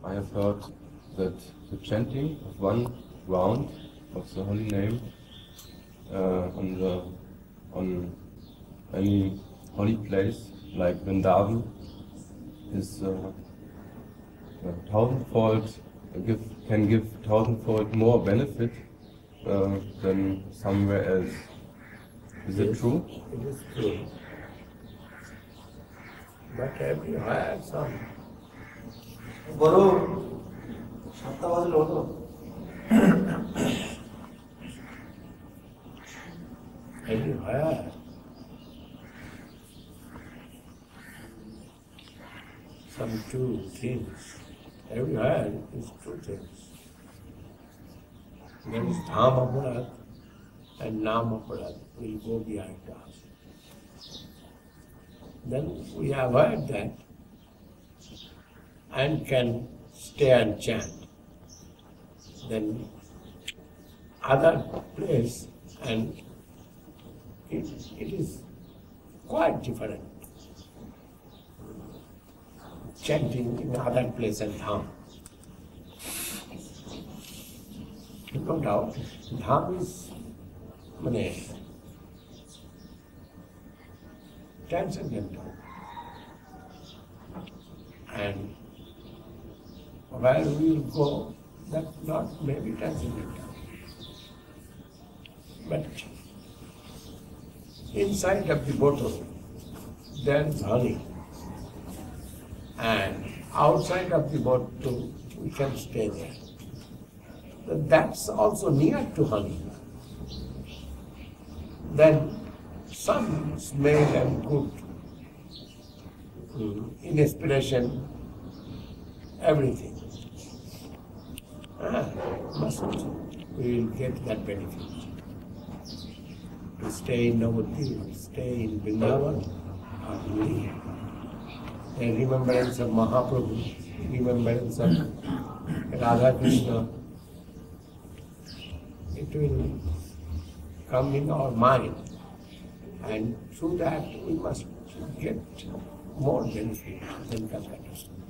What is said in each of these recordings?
I have heard that the chanting of one round of the holy name on any holy place like Vrindavan is can give thousandfold more benefit than somewhere else. Is it true? It is true. But everywhere some. Everywhere some two things. Everywhere is two things. There is Dham Aparad and Nam Aparad will go behind us. Then we avoid that and can stay and chant. Then other place and it is quite different. Chanting in other place and Dham. No doubt, Dham is transcendental. And where we will go, that not maybe transcendental. But inside of the bottle, there is honey. And outside of the bottle, we can stay there. That's also near to honey. Then some smell and good, inspiration, everything. We will get that benefit. To stay in Navadvip, stay in Vrindavan, a remembrance of Mahaprabhu, remembrance of Radha Krishna, it will come in our mind, and through that we must get more benefit than Calcutta.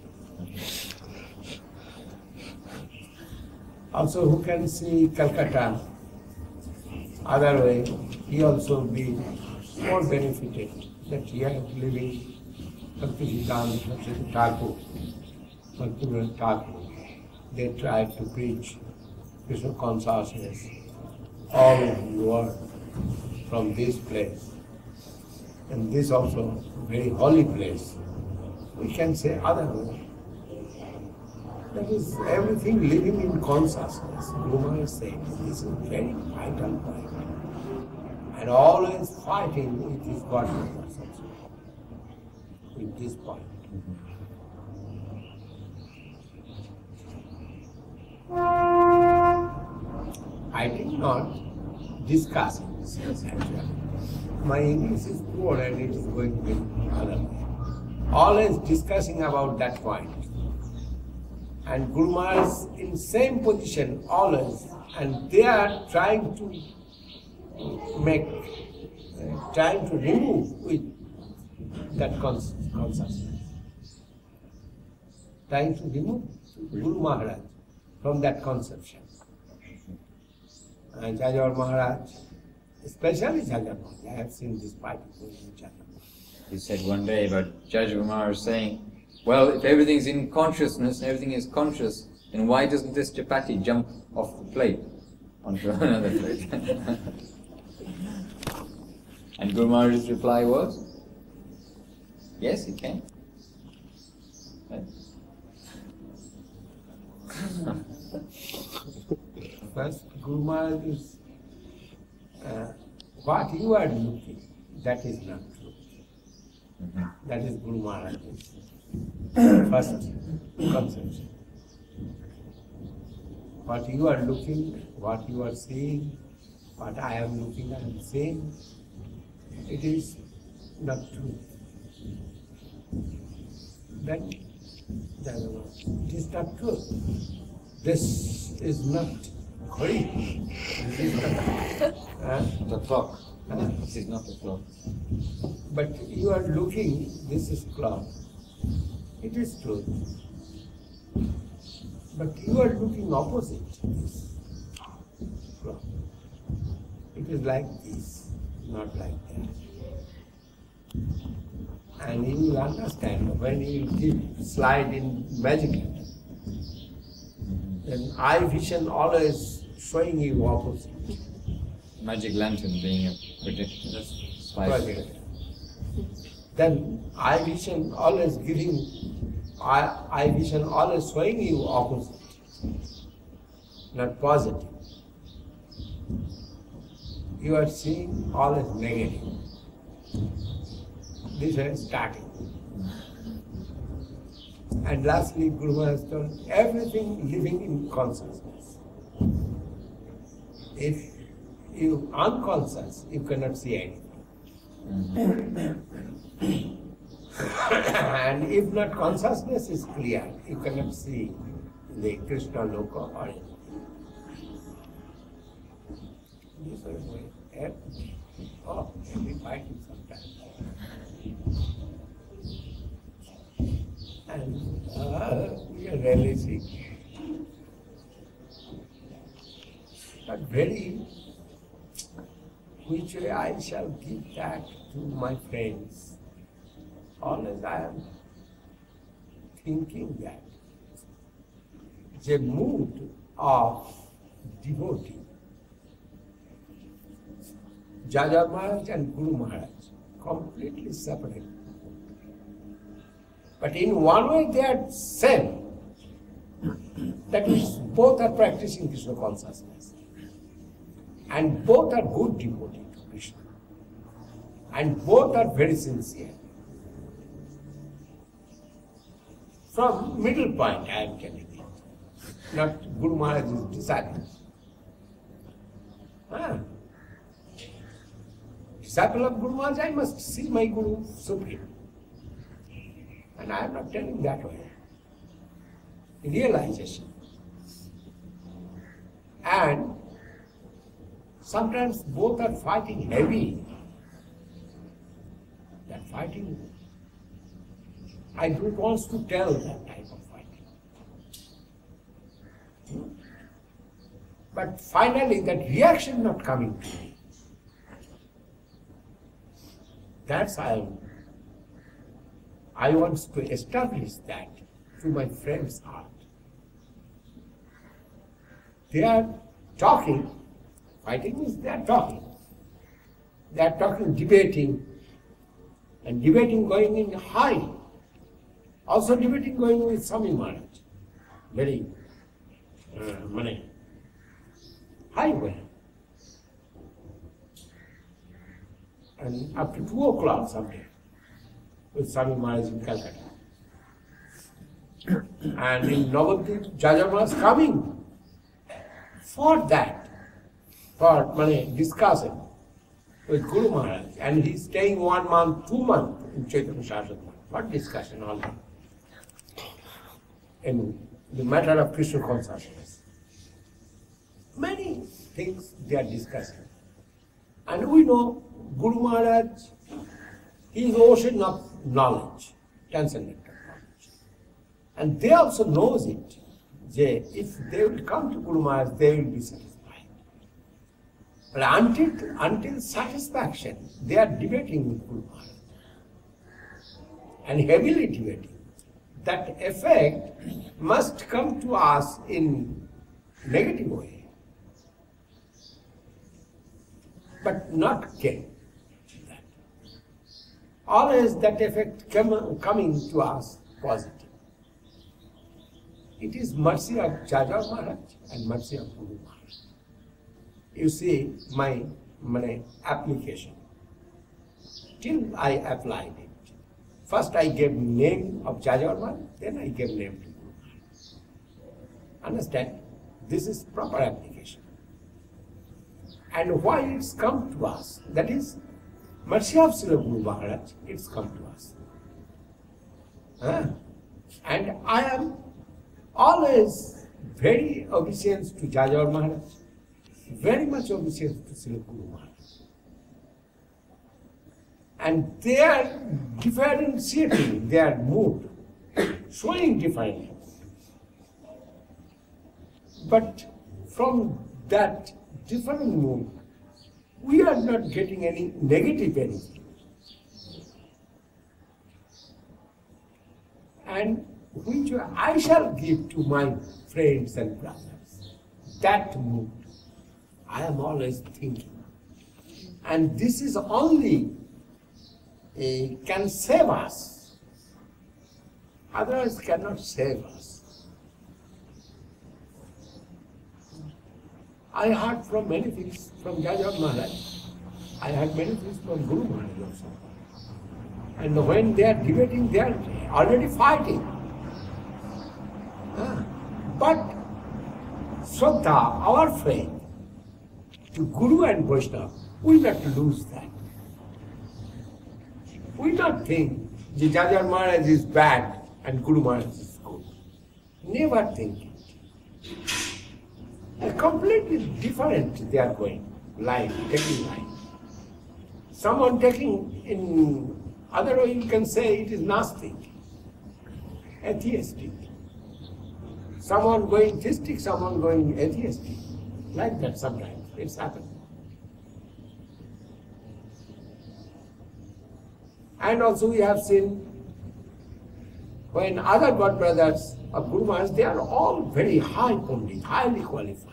Also, who can see Calcutta other way, he also be more benefited that he is living Bhakti-Siddhanta Thakur, Bhaktivinoda Thakur. They try to preach Krishna consciousness all over the world from this place. And this also very holy place. We can say other way. That is everything living in consciousness. Guru Maharaj said this is very vital point. And always fighting with his God consciousness. With this point. I did not discuss this actually. My English is poor and it is going with other way. Always discussing about that point. And Guru Maharaj is in same position always, and they are trying to remove with that consciousness. Trying to remove Guru Maharaj from that conception. And Jajawar Maharaj, especially Jajawar Maharaj, I have seen this fight with Jajawar. You said one day about Jajawar Maharaj saying, well, if everything's in consciousness and everything is conscious, then why doesn't this chapati jump off the plate onto another plate? And Guru Maharaj's reply was, yes, it can. First, Guru Maharaj is, what you are looking, that is not true. That is Guru Maharaj's first conception. What you are looking, what you are seeing, what I am looking and seeing, it is not true. Then, it is not true. This is not Khori. This is not the clock. This is not the clock. But you are looking, this is clock. It is true. But you are looking opposite this. It is like this, not like that. And you will understand when you will slide in magic lantern, then eye vision always showing you opposite. Magic lantern being a prediction. Project. Then eye vision always giving, eye vision always showing you opposite, not positive. You are seeing always negative. This is starting. And lastly, Guru Maharaj told everything living in consciousness. If you are unconscious, you cannot see anything. And if not consciousness is clear, you cannot see the Krishna Loka or anything. This is why we fighting sometimes. And we are really sick. But very, which way I shall give that to my friends? Always I am thinking that the mood of devotee, Jaja Maharaj and Guru Maharaj, completely separate. But in one way they are same. That is, both are practicing Krishna consciousness. And both are good devotees to Krishna. And both are very sincere. From middle point I am telling it. Not Guru Maharaj's disciples. Disciple of Guru Maharaj, I must see my Guru Supreme. And I am not telling that way. Realization. And sometimes both are fighting heavy. That fighting, I don't want to tell that type of fighting. But finally that reaction not coming to me. That's I want to establish that to my friend's heart. They are talking, fighting means they are talking. They are talking, debating, and debating going in high. Also debating going with Swami Maharaj. Very high way. And up to 2 o'clock someday with Swami Maharaj in Calcutta. And in Navadvip, Jaja Maharaj coming for that, for discussing with Guru Maharaj. And he's staying 1 month, 2 months in Chaitanya Shastra. What discussion all that? In the matter of Krishna consciousness. Many things they are discussing. And we know Guru Maharaj, he is the ocean of knowledge, transcendental knowledge. And they also knows it. If they will come to Guru Maharaj, they will be satisfied. But until satisfaction, they are debating with Guru Maharaj. And heavily debating. That effect must come to us in negative way. But not get that. Always that effect coming to us positive. It is mercy of Jaja Maharaj and mercy of Guru Maharaj. You see my application. Till I applied it. First I gave name of Jaja Maharaj, then I gave name to Guru Maharaj. Understand? This is proper application. And why it's come to us, that is, mercy of Srila Guru Maharaj, it's come to us. And I am always very obedient to Jaja Maharaj, very much obedient to Srila Guru Maharaj. And they are differentiating their mood, showing differently. But from that different mood, we are not getting any negative benefit. And which I shall give to my friends and brothers. That mood, I am always thinking. And this is only can save us. Otherwise cannot save us. I heard from many things from Jaja Maharaj. I heard many things from Guru Maharaj also. And when they are debating, they are already fighting. But Shraddha, our faith to Guru and Vaishnava, we not lose that. We not think that Jaja Maharaj is bad and Guru Maharaj is good. Never think it. They're completely different they are going, life, taking life. Someone taking in other way you can say it is Gnostic, atheistic. Someone going theistic, someone going atheistic. Like that sometimes, it's happened. And also we have seen when other god brothers of Guru Maharaj, they are all very high Pandit, highly qualified.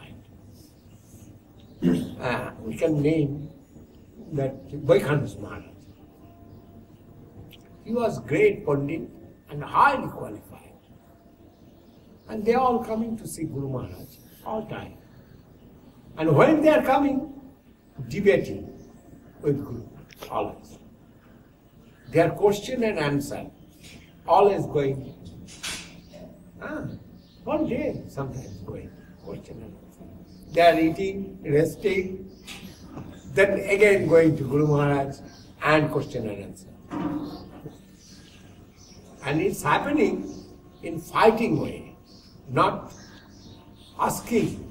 We can name that Vaikhanth Maharaj. He was great Pandit and highly qualified. And they are all coming to see Guru Maharaj all time. And when they are coming, debating with Guru, always. Their question and answer, always going. One day, sometimes going, question and answer. They are eating, resting, then again going to Guru Maharaj and question and answer. And it's happening in fighting way, not asking.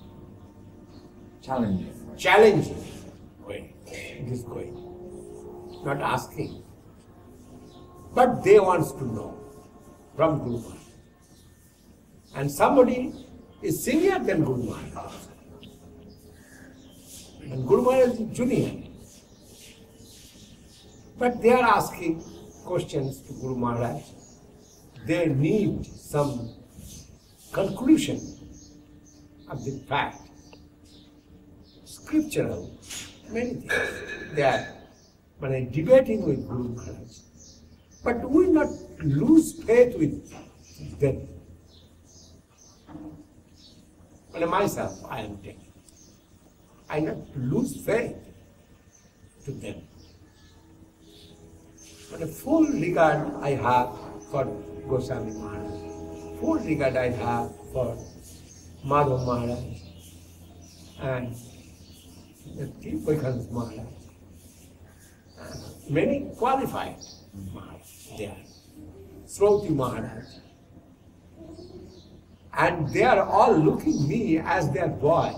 Challenging way. It is going. Not asking. But they want to know from Guru Maharaj. And somebody is senior than Guru Maharaj. And Guru Maharaj is junior. But they are asking questions to Guru Maharaj. They need some conclusion of the fact. Scriptural, many things. They are debating with Guru Maharaj. But we not lose faith with them. Myself, I am taking. I not lose faith to them. But a full regard I have for Goswami Maharaj. Full regard I have for Madhav Maharaj and the Vaikhanth Maharaj. Many qualified Maharaj there. Sroti Maharaj. And they are all looking me as their boy.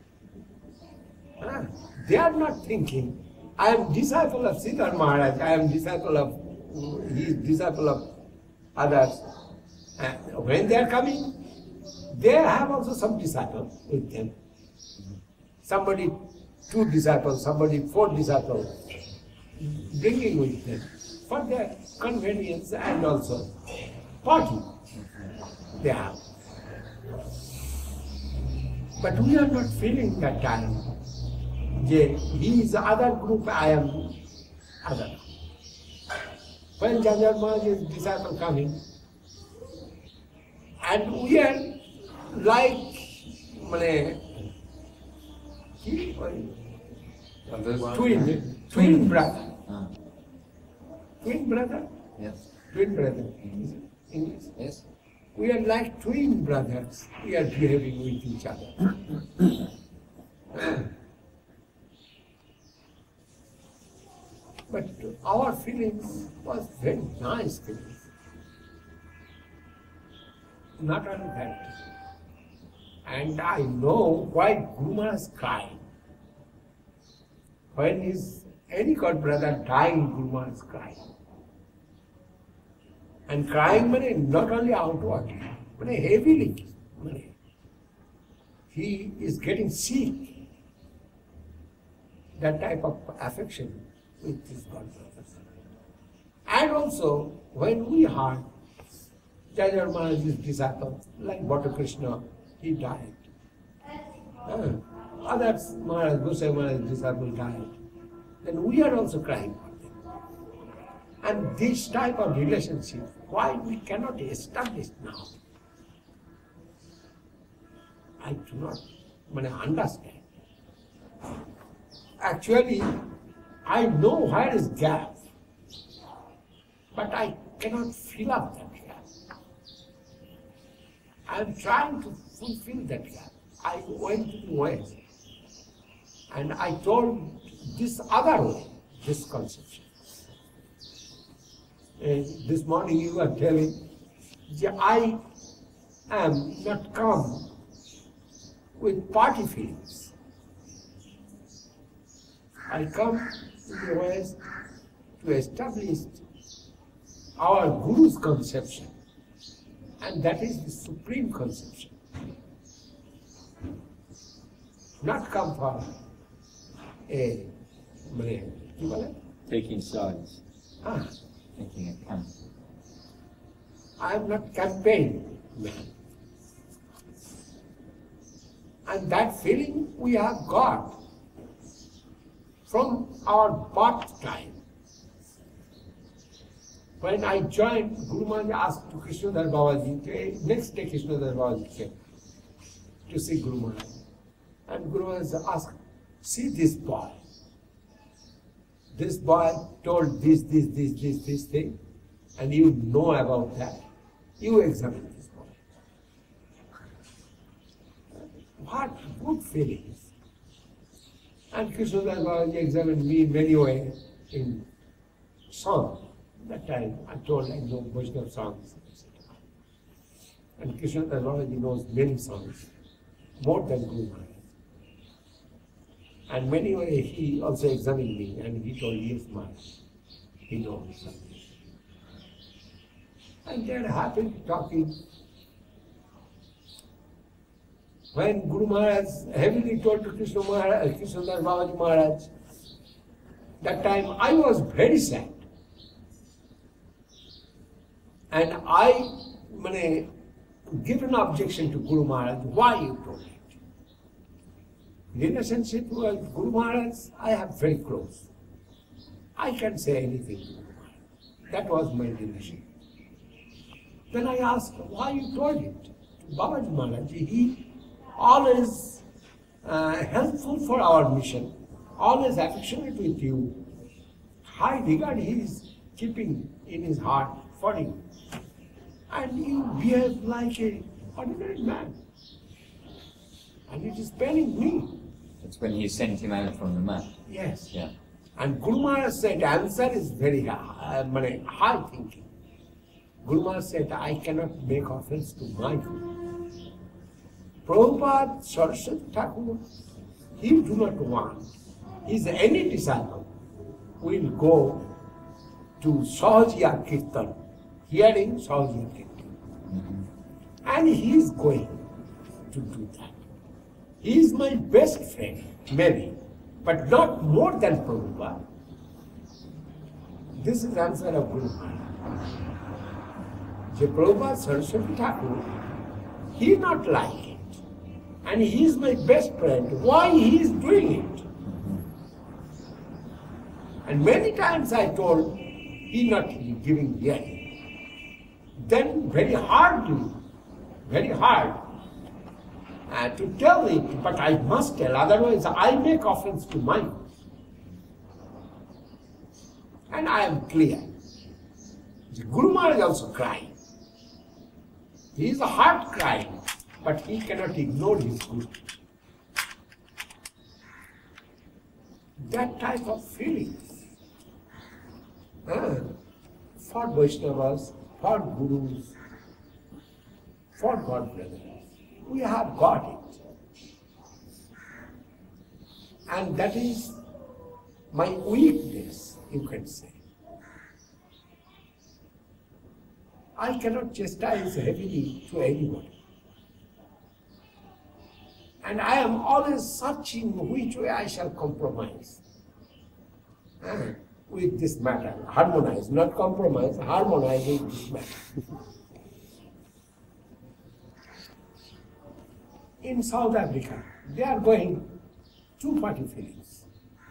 They are not thinking, I am disciple of Siddhar Maharaj, I am disciple of, he is disciple of others. And when they are coming, they have also some disciples with them. Somebody 2 disciples, somebody 4 disciples, bringing with them for their convenience and also party they have. But we are not feeling that time. He is other group, I am other. When Jaja Maharaj is disciple coming, and we are like twin brother. Twin brother? Yes. Twin brother. English? Yes. We are like twin brothers. We are behaving with each other. But our feelings was very nice feelings. Not only that. And I know why Guru Maharaj is crying. When is any god brother dying, Guru Maharaj is crying. And crying not only outwardly, heavily. he is getting sick. That type of affection with his godbrothers. And also, when we heard Jayadhar Maharaj's disciple, like Bhatta Krishna, he died. Others, Maharaj, Gosai Maharaj's disciple died. Then we are also crying for them. And this type of relationship, why we cannot establish now? I do not understand. Actually, I know where is gap, but I cannot fill up that gap. I am trying to fulfill that gap. I went to the West and I told this other way, this conception. This morning you were telling, I am not come with party feelings. I come to the West to establish our Guru's conception, and that is the supreme conception. Not come for a Taking sides. Ah, Taking a camp. I am not campaign man. And that feeling we have got from our birth time. When I joined, Guru Maharaj asked to Krishnadhar Babaji, next day Krishnadhar Babaji came to see Guru Maharaj. And Guru Maharaj asked, see this boy. This boy told this thing, and you know about that. You examine this boy. What good feelings. And Krishnadhar Babaji examined me in many ways in song. That time I told I know Vaishnava songs, etc. And Krishnadhar Babaji knows many songs, more than Guru Maharaj. And many ways he also examined me and he told, yes, Maharaj, he knows something. And they are happy talking. When Guru Maharaj heavily told to Krishnadhar Babaji Maharaj, that time I was very sad. And I give an objection to Guru Maharaj, why you told it? Relationship with Guru Maharaj, I have very close. I can say anything to Guru Maharaj. That was my relation. Then I asked, why you told it to Babaji Maharaj? He always helpful for our mission, always affectionate with you. High regard he is keeping in his heart for you. And you behave like an ordinary man. And it is paining me. That's when he sent him out from the mat. Yes. Yeah. And Guru Maharaj said, answer is very high thinking. Guru Maharaj said, I cannot make offense to my Guru. Prabhupada, Saraswati Thakur, he do not want. Is any disciple will go to Sahajiya Kirtan, hearing Sahajiya Kirtan. And he is going to do that. He is my best friend, maybe, but not more than Prabhupada. This is answer of Guru Maharaj. The Prabhupada Saraswati Thakur, he not like it. And he is my best friend. Why he is doing it? And many times I told, he not giving hearing. Then very hard to tell it, but I must tell, otherwise I make offense to my Guru. And I am clear. The Guru Maharaj also crying. He is a heart crying, but he cannot ignore his Guru. That type of feelings for Vaishnavas, for Gurus, for God brothers, we have got it. And that is my weakness, you can say. I cannot chastise heavily to anybody. And I am always searching which way I shall compromise with this matter. Harmonize, not compromise, harmonize with this matter. In South Africa, they are going two-party feelings.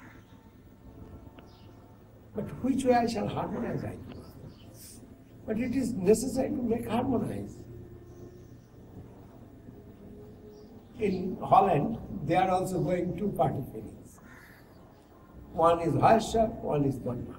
But which way I shall harmonize, I don't know. But it is necessary to make harmonize. In Holland, they are also going two-party feelings. One is Harsha, one is Bonmara.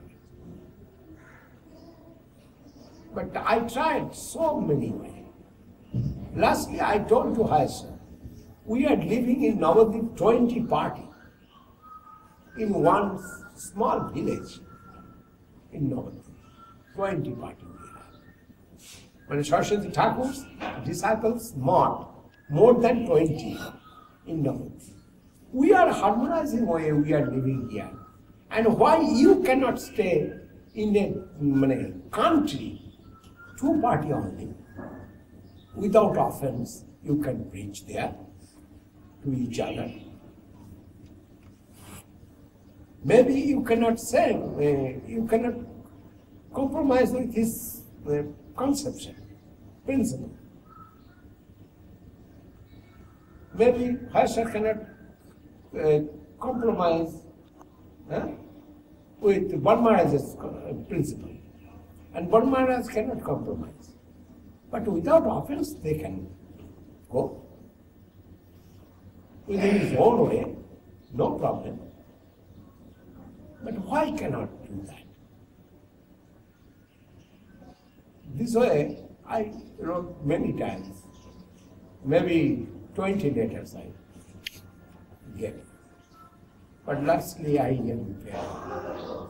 But I tried so many ways. Lastly, I told to Harsha, we are living in Navadvip 20 party in one small village in Navadvip. 20 party we have. When Saraswati Thakur's disciples more than 20 in Navadvip. We are harmonizing way we are living here. And why you cannot stay in a country, two party only, without offense, you can preach there to each other. Maybe you cannot say, you cannot compromise with his conception, principle. Maybe Harsha cannot compromise with Bon Maharaj's principle. And Bon Maharaj cannot compromise. But without offense, they can go within his own way, no problem. But why cannot do that? This way, I wrote many times, maybe 20 letters I gave. But lastly, I am failed.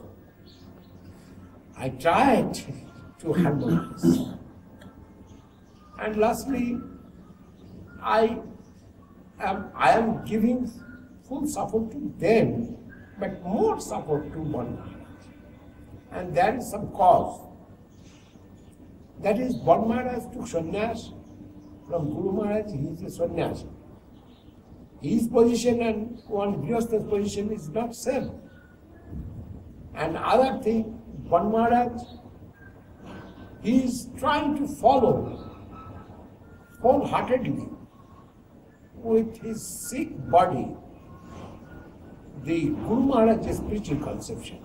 I tried to harmonize. And lastly, I am giving full support to them, but more support to Bon Maharaj. And there is some cause. That is, Bon Maharaj took sannyas from Guru Maharaj, he is a sannyasi. His position and one Grihastha's position is not same. And other thing, Bon Maharaj, he is trying to follow wholeheartedly with his sick body the Guru Maharaj's spiritual conception.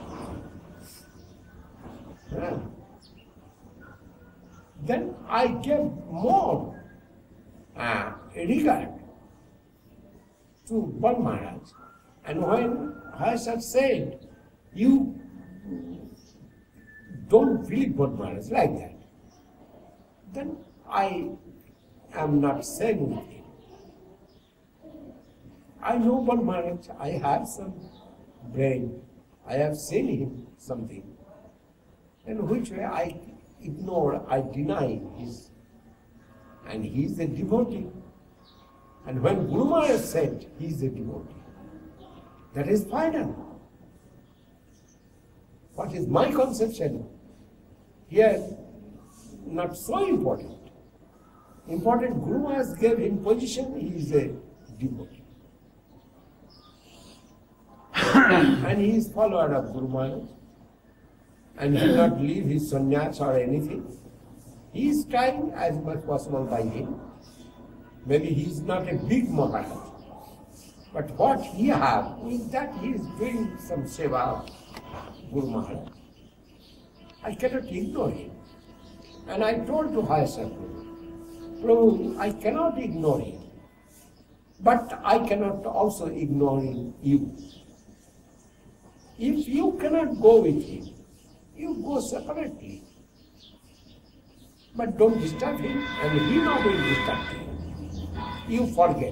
Then I gave more regard to Bon Maharaj. And when Harsha said, you don't believe Bon Maharaj like that, then I am not saying with him. I know Bon Maharaj, I have some brain, I have seen him something, in which way I ignore, I deny his, and he is a devotee. And when Guru Maharaj said he is a devotee, that is final. What is my conception? Here, not so important. Important, Guru Maharaj gave him position, he is a devotee. And he is follower of Guru Maharaj. And he will not leave his sannyas or anything. He is trying as much possible by him. Maybe he is not a big Maharaj. But what he have, with that he is doing some seva of Guru Maharaj. I cannot ignore him. And I told to Harsha, Prabhu, I cannot ignore him. But I cannot also ignore you. If you cannot go with him, you go separately. But don't disturb him, and he not will disturb you. You forget.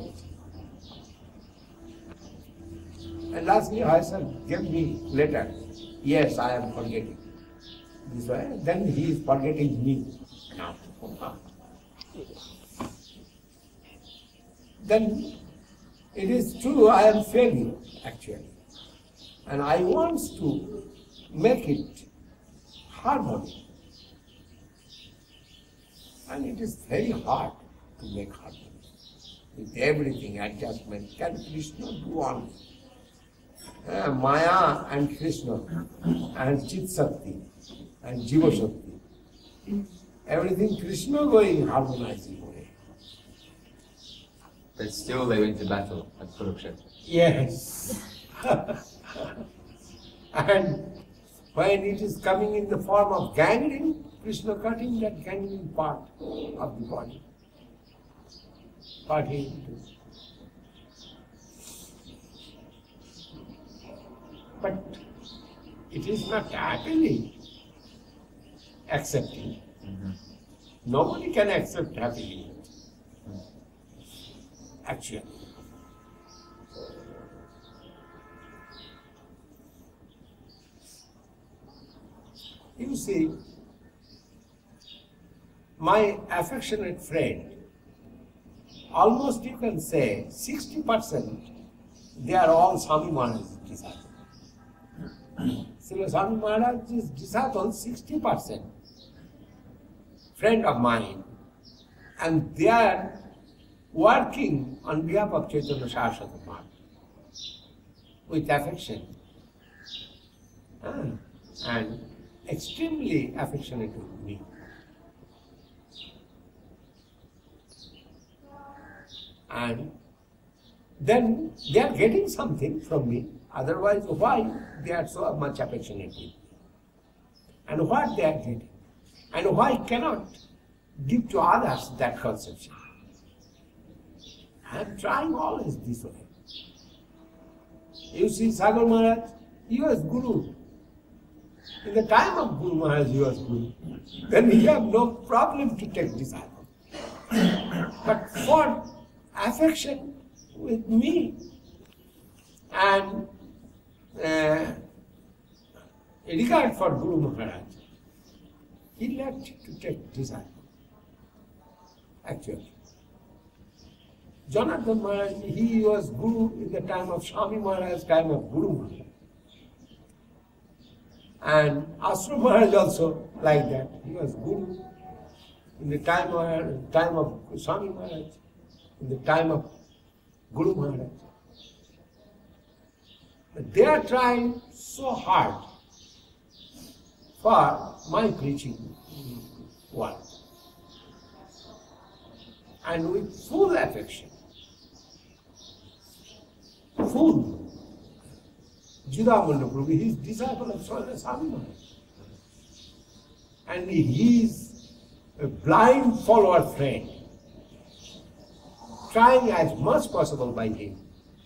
And lastly, Harsha gave me letter. Yes, I am forgetting. This way, then he is forgetting me. Now. Then it is true, I am failing actually. And I want to make it harmony. And it is very hard to make harmony. with everything, adjustment. Can Krishna do all? Maya and Krishna and Chit Shakti and Jiva Shakti. Everything Krishna going harmonizing way. But still they went to battle at Kurukshetra. Yes. And when it is coming in the form of gangrene, Krishna cutting that gangrene part of the body. Part into. But it is not happily accepting. Nobody can accept happily. Actually. You see, my affectionate friend, almost you can say 60%, they are all Swami Maharaj's disciples. So Swami Maharaj's disciples, 60%, friend of mine, and they are working on behalf of Chaitanya Saraswati Maharaj with affection and extremely affectionate with me. And then they are getting something from me, otherwise why they are so much affectionate with me? And what they are getting? And why cannot give to others that conception? I am trying always this way. You see, Sagar Maharaj, he was Guru. In the time of Guru Maharaj, he was Guru. Then he had no problem to take disciple. But for affection with me and regard for Guru Maharaj, he left to take disciple. Actually, Jonathan Maharaj, he was Guru in the time of Swami Maharaj, time of Guru Maharaj. And Ashram Maharaj also like that. He was Guru in the time of Swami Maharaj, in the time of Guru Maharaj. But they are trying so hard for my preaching work. And with full affection. Full. Jidamanda Prabhu, he is disciple of Swami Maharaj. And he is a blind follower friend, trying as much possible by him.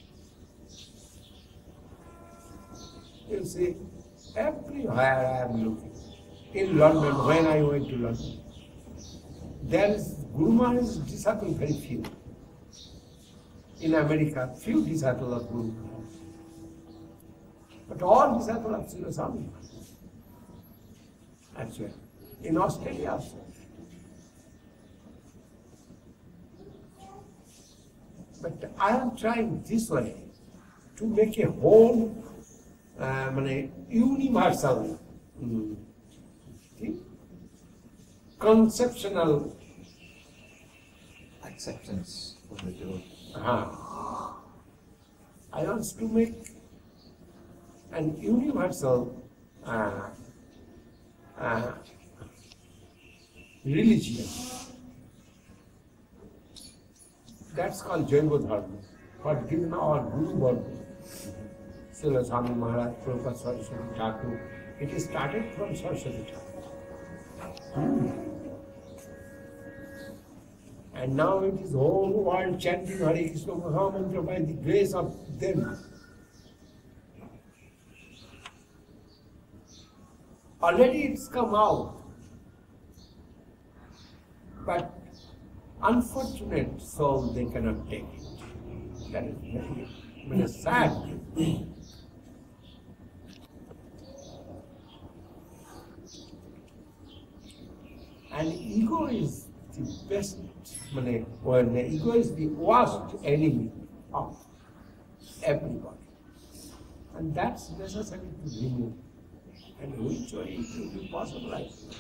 You see, everywhere I am looking. In London, when I went to London, there is Guru Maharaj's disciples very few. In America, few disciples of Guru Maharaj. But all disciples of Srila Swami Maharaj. Actually, in Australia also. But I am trying this way to make a whole universal conceptual Acceptance of the devotee. I want to make an universal religion. That's called Jainva Dharma, what given our Guru Bhargava, Srila Swami Maharaj, Prabhupada Saraswati Thakur. It is started from Saraswati Thakur. And now it is whole world chanting Hare Krishna Mahamantra by the grace of them. Already it's come out. But unfortunate soul, they cannot take it. That is very sad. And ego is the best, when the ego is the worst enemy of everybody. And that's necessary to remove. And which way it will be possible, I think.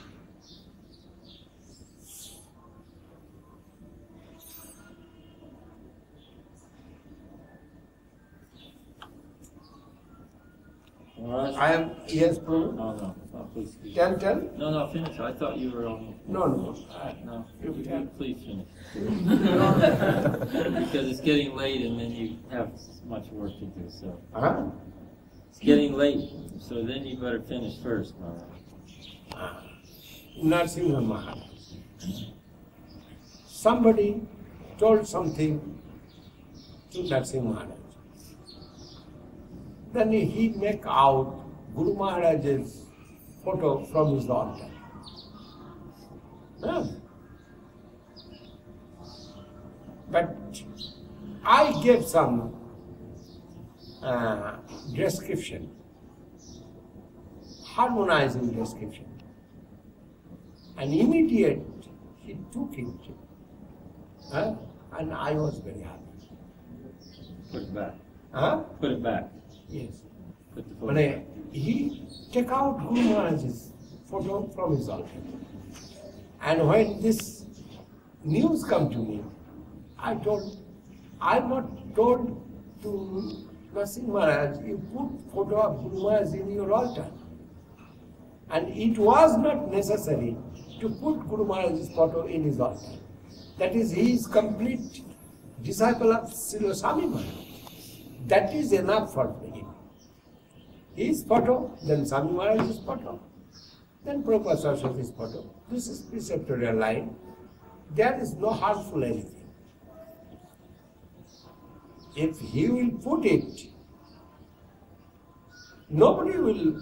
Maharaj? I am, yes, Prabhu. No, please. Tell. No, finish. I thought you were on. No. No, You tell. please finish. Because it's getting late and then you have much work to do, so. Huh? It's getting late, so then you better finish first, Maharaj. Narasimha Maharaj. Somebody told something to Narasimha Maharaj. Then he make out Guru Maharaj's photo from his altar. Huh? But I gave some description, harmonizing description. And immediate he took it. Huh? And I was very happy. Put it back. Huh? Put it back. Yes. Put the photo When back. he took out Guru Maharaj's photo from his altar. And when this news come to me, I'm not told to Narasimha Maharaj, you put photo of Guru Maharaj in your altar. And it was not necessary to put Guru Maharaj's photo in his altar. That is, he is complete disciple of Srila Swami Maharaj. That is enough for him. His photo, then Swami Maharaj's photo, then Prabhupada Saraswati's photo. This is preceptorial line. There is no harmful anything. If he will put it, nobody will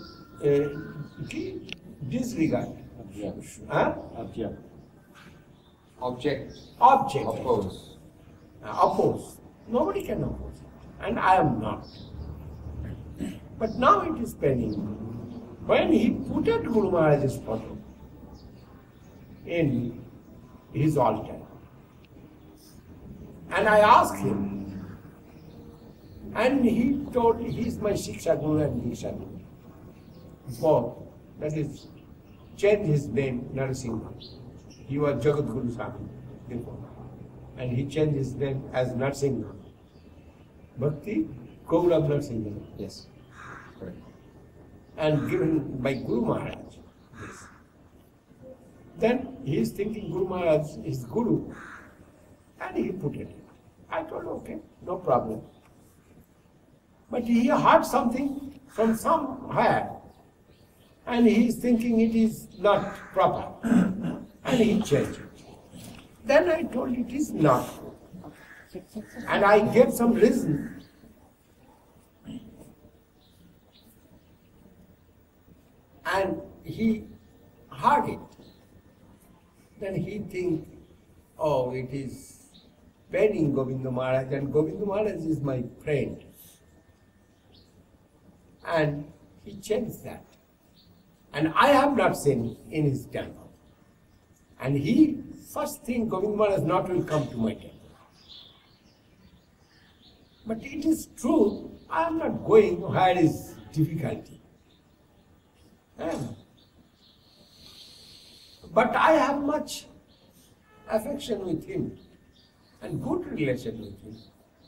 disregard. Object. Huh? Object. Object. Object. Oppose. Oppose. Nobody can oppose it. And I am not. But now it is pending. When he put at Guru Maharaj's photo in his altar, and I asked him, and he told he is my Shiksha Guru and Diksha Guru. Both. That is, changed his name, Narasimha. He was Jagat Guru Swami before. And he changed his name as Narasimha. Bhakti Gaurav Narasimha. Yes. Correct. And given by Guru Maharaj. Yes. Then he is thinking Guru Maharaj is Guru. And he put it. I told okay, no problem. But he heard something from somewhere. And he is thinking it is not proper. And he changed it. Then I told it is not. And I gave some reason. And he heard it. Then he think, oh, it is paining Govinda Maharaj, and Govinda Maharaj is my friend. And he changed that. And I have not seen in his temple. And he, first thing, Govinda Maharaj not will come to my temple. But it is true, I am not going where is difficulty. But I have much affection with him and good relation with him.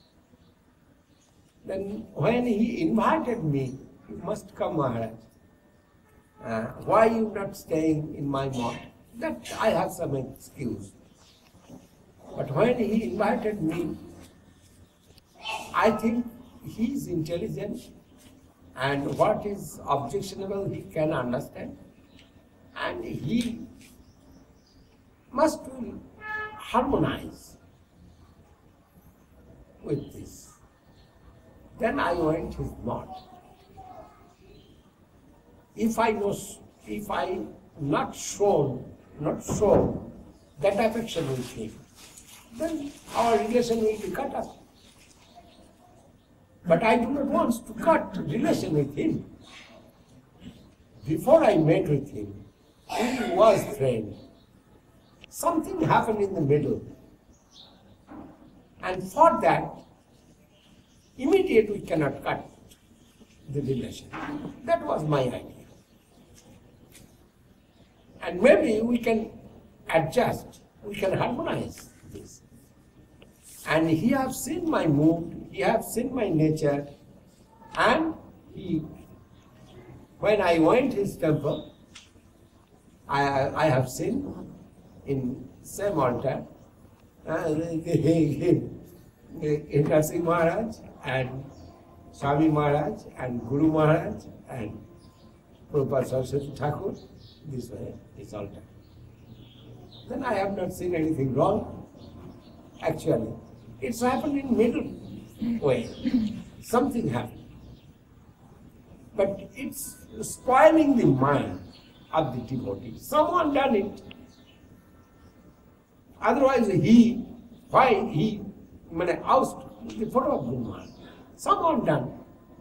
Then when he invited me, you must come, Maharaj. Why you not staying in my mosque? That I have some excuse. But when he invited me, I think he is intelligent and what is objectionable he can understand. And he must harmonize with this. Then I went his mosque. If I not show that affection with him, then our relation will be cut off. But I do not want to cut relation with him. Before I met with him, he was friend. Something happened in the middle. And for that, immediately we cannot cut the relation. That was my idea. And maybe we can adjust, we can harmonize this. And he have seen my mood, he have seen my nature, and he when I went his temple, I have seen in same altar Indra Singh Maharaj and Swami Maharaj and Guru Maharaj and Prabhupada Saraswati Thakur, this way, this altar. Then I have not seen anything wrong. Actually, it's happened in middle way. Something happened. But it's spoiling the mind of the devotee. Someone done it. Otherwise why he oust the photo of Guru Maharaj? Someone done.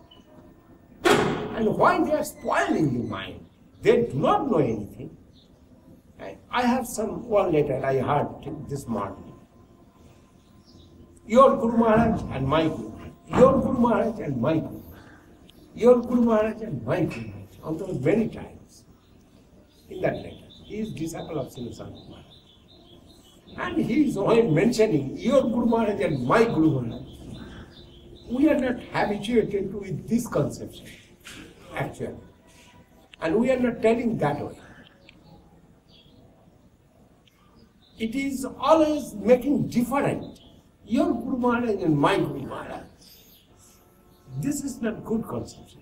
And why they are spoiling the mind? They do not know anything. I have one letter I heard this morning. Your Guru Maharaj and my Guru Maharaj. Your Guru Maharaj and my Guru Maharaj. Your Guru Maharaj and my Guru Maharaj. On those many times in that letter. He is disciple of Srila Swami Maharaj. And he is always mentioning your Guru Maharaj and my Guru Maharaj. We are not habituated with this conception, actually. And we are not telling that way. It is always making different. Your Guru Maharaj and my Guru Maharaj. This is not good conception.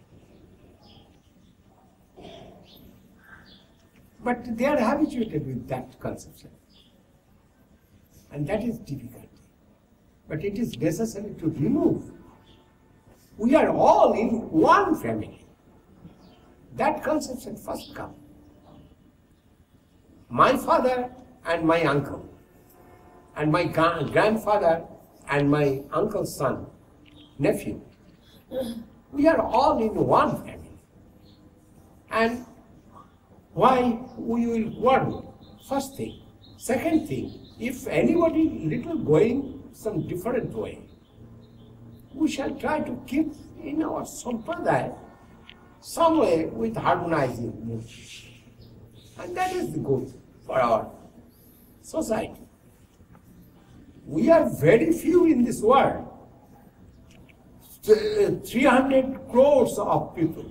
But they are habituated with that conception. And that is difficult. But it is necessary to remove. We are all in one family. That conception first comes. My father and my uncle, and my grandfather and my uncle's son, nephew. We are all in one family. And why we will quarrel? First thing. Second thing, if anybody little going some different way, we shall try to keep in our sampradaya some way with harmonizing. And that is the good for our society. We are very few in this world. 300 crores of people.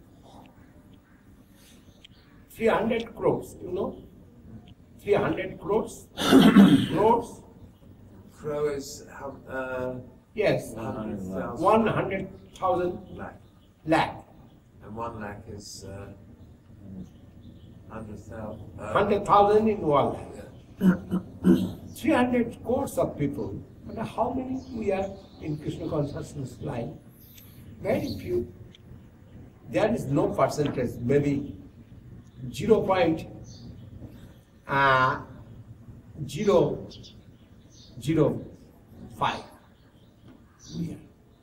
300 crores, you know? 300 crores. Crores. Crow is Yes. 100,000 100,000 lakh. and 1 lakh is 100,000. 100,000 in 1 lakh. 300 crores of people. But how many we are in Krishna consciousness line? Very few. There is no percentage, maybe 0.005. Yeah.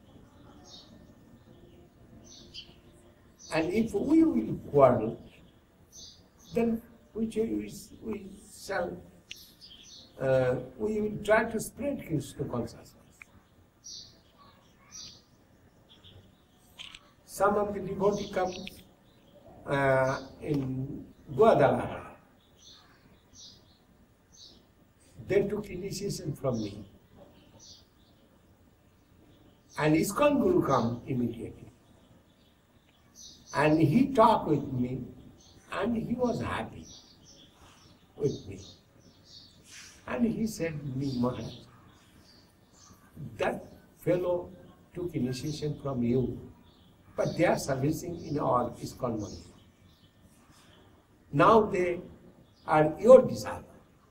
And if we will quarrel, then we shall we will try to spread Krishna consciousness. Some of the devotees come in Guadalajara. They took initiation from me. And ISKCON Guru come immediately. And he talked with me and he was happy with me. And he said to me, Maharaj, that fellow took initiation from you, but they are servicing in our ISKCON money. Now they are your disciple.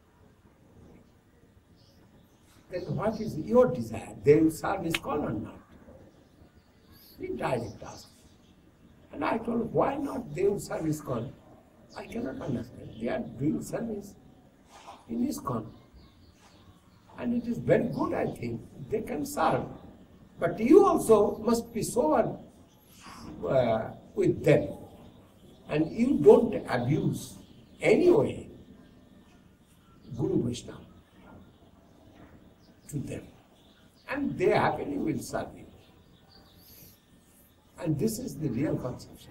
Then what is your desire? They will serve ISKCON or not? He direct asked. And I told, why not they will serve ISKCON? I cannot understand. They are doing service in ISKCON. And it is very good, I think. They can serve. But you also must be sober with them. And you don't abuse anyway Guru Vaishnava to them. And they happily will serve you. And this is the real conception.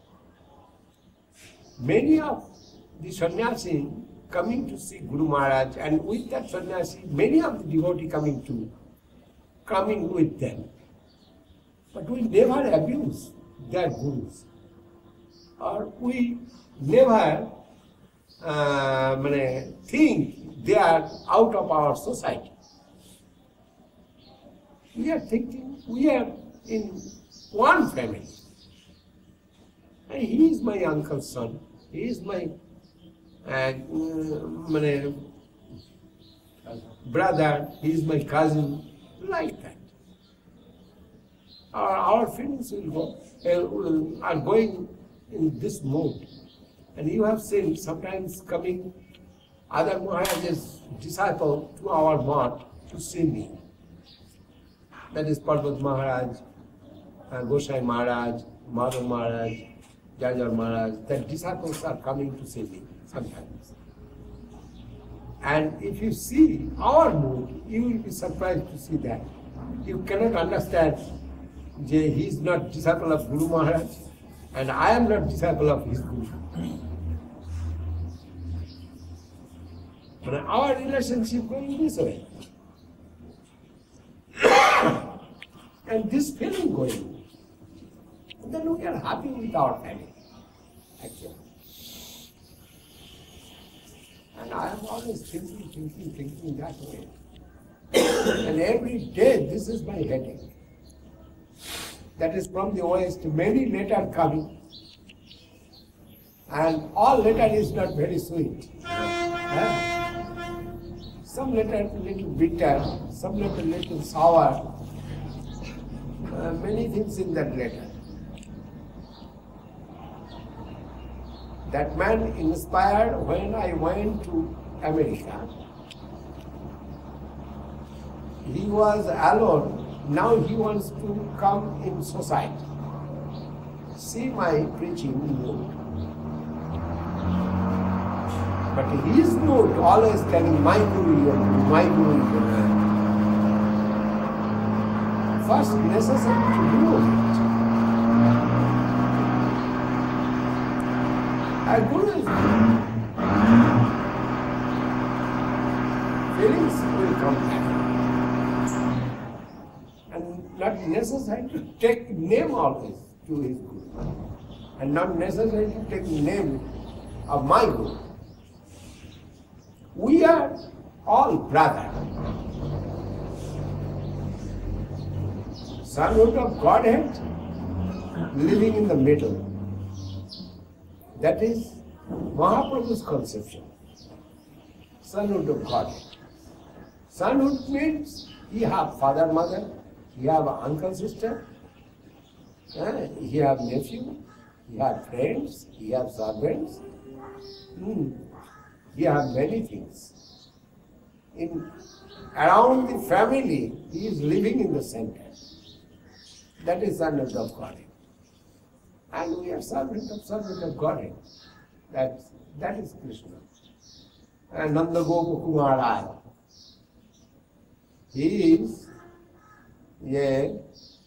Many of the sannyasi coming to see Guru Maharaj, and with that sannyasi, many of the devotees coming with them. But we never abuse their gurus. or we never think they are out of our society. We are thinking we are in one family. And he is my uncle's son. He is my brother. He is my cousin. Like that. Our feelings are going in this mode. And you have seen sometimes coming other Maharaj's disciple to our mart to see me. That is Parvat Maharaj, Gosai Maharaj, Madhav Maharaj, Jajar Maharaj. The disciples are coming to see me sometimes. And if you see our mood, you will be surprised to see that. You cannot understand that he is not disciple of Guru Maharaj and I am not disciple of his Guru. But our relationship going this way. And this feeling going. And then we are happy with our family, actually. And I am always thinking that way. And every day this is my headache. That is from the West, many letters coming. And all letter is not very sweet. Some letter little bitter, some letter little sour. Many things in that letter. That man inspired when I went to America. He was alone. Now he wants to come in society. See my preaching mood. But his mood always telling my Guru, your Guru, my Guru, your Guru. First necessary to know it. A Guru is good. Feelings will come back. And not necessary to take name always to his Guru. And not necessary to take name of my Guru. We are all brothers. Sonhood of Godhead living in the middle. That is Mahaprabhu's conception. Sonhood of Godhead. Sonhood means you have father, mother, you have uncle, sister, you have nephew, you have friends, you have servants. You have many things. Around the family, he is living in the center. That is Sonhood of Godhead. And we are servant of Godhead. That is Krishna. And Nanda Gopa Kumaraya. He is a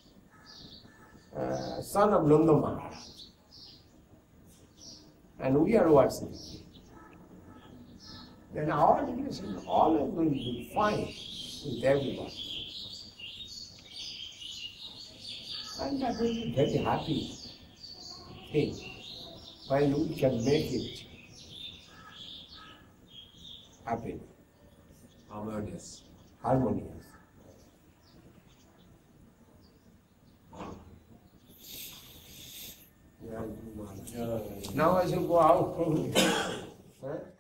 son of Nanda Maharaj. And we are worshipping him. Then our relation always will be fine with everybody. And that will be very happy thing when we can make it happy. Harmonious. Harmonious. Now I shall go out from here.